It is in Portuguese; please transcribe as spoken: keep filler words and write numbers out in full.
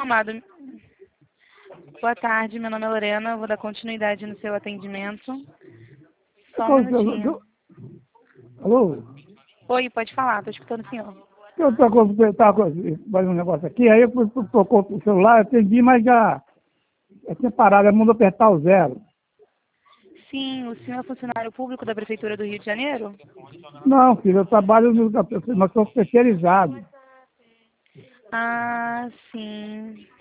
amado. Boa tarde, meu nome é Lorena, vou dar continuidade no seu atendimento. Só um minutinho. Alô? Oi, pode falar, estou escutando o senhor. Eu estava fazendo um negócio aqui, aí eu fui- fui- tocou o celular, atendi, mas já, já tinha parado, ela mandou apertar o zero. Sim, o senhor é funcionário público da Prefeitura do Rio de Janeiro? Não, filho, eu trabalho no, nós somos terceirizados. Ah, sim.